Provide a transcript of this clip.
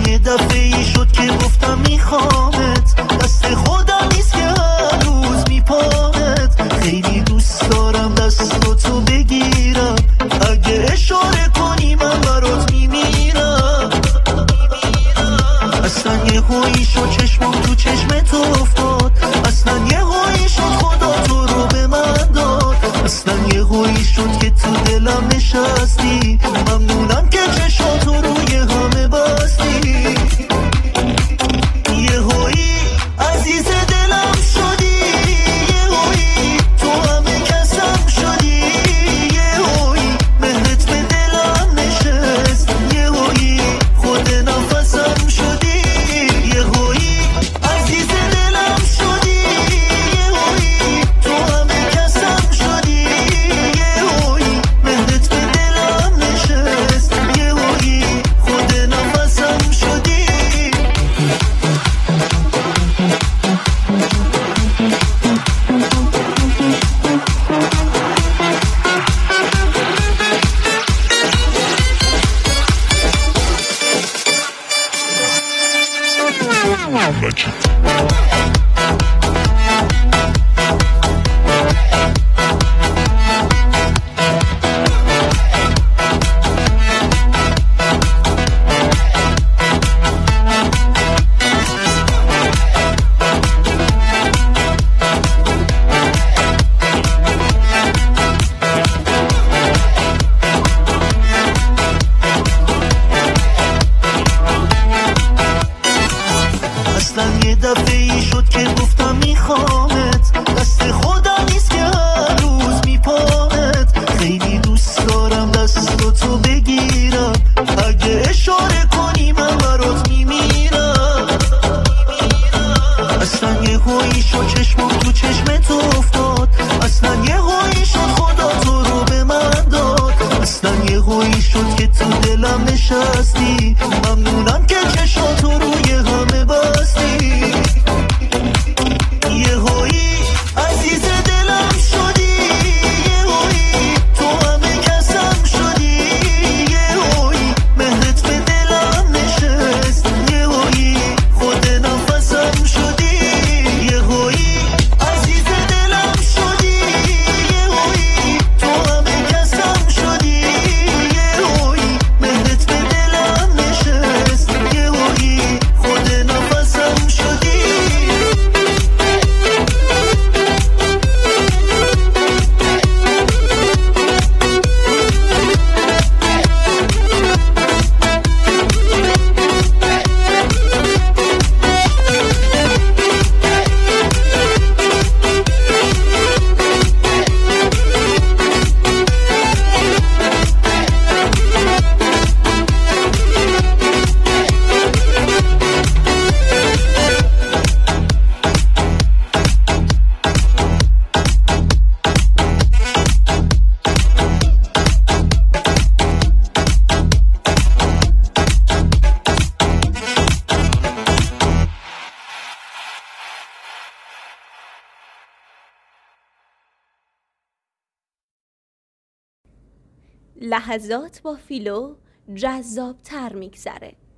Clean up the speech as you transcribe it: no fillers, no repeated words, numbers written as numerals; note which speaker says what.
Speaker 1: یه دفعه ای شد که گفتم میخوامت، دست خودم نیست که هر روز میپامت. خیلی دوست دارم دستاتو بگیرم، اگه اشاره کنی من برات میمیرم. اصلا یه هایی شد چشمم تو چشمت افتاد، اصلا یه هایی شد خدا تو رو به من داد. اصلا یه هایی شد که تو دلم نشستی، ممنونم که چشاتو روی همه بستی. یه هایی عزیز دلم شدی، یه هایی تو همه کسم شدی، یه هایی مهرت به دلم نشست، یه هایی خود نفسم شدی. یه هایی عزیز دلم شدی، یه هایی تو همه کسم شدی، یه هایی مهرت به دلم نشست، یه هایی خود نفسم شدی. اصلا یه دفعه ای شد که گفتم میخوامت، دست خودم نیست که هر روز میپامت. خیلی دوست دارم دستاتو بگیرم، اگه اشاره کنی من برات میمیرم. اصلا یه هایی شد چشمم تو چشمت افتاد، اصلا یه هایی شد خدا تو رو به من داد. اصلا یه هایی شد که تو دلم نشستی، ممنونم که چشاتو روی همه بستی. یه هایی عزیز دلم شدی، یه هایی تو همه کسم شدی، یه هایی مهرت به دلم نشست، یه هایی خود نفسم شدی. یه هایی عزیز دلم شدی، یه هایی تو همه کسم شدی، یه هایی مهرت به دلم نشست، یه هایی خود نفسم شدی.
Speaker 2: لحظات با فیلو جذاب‌تر می‌گذره.